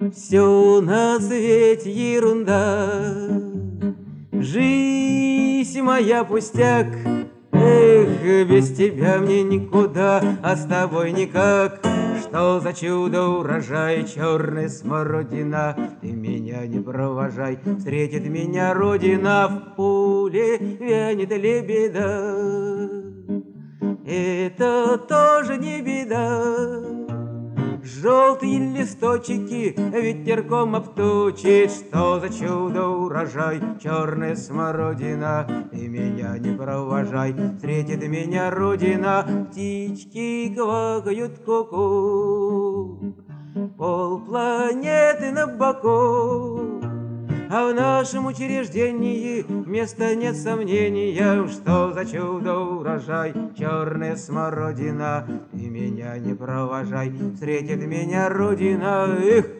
Все на свете ерунда, жизнь моя пустяк. Эх, без тебя мне никуда, а с тобой никак. Что за чудо урожай, черная смородина? Ты меня не провожай, встретит меня родина. В пуле вянет лебеда, это тоже не беда. Желтые листочки ветерком обточит. Что за чудо урожай, черная смородина? Ты меня не провожай, встретит меня родина. Птички квакают ку-ку, полпланеты на боку. А в нашем учреждении места нет сомнения, что за чудо урожай, черная смородина. Ты меня не провожай, встретит меня родина. Эх!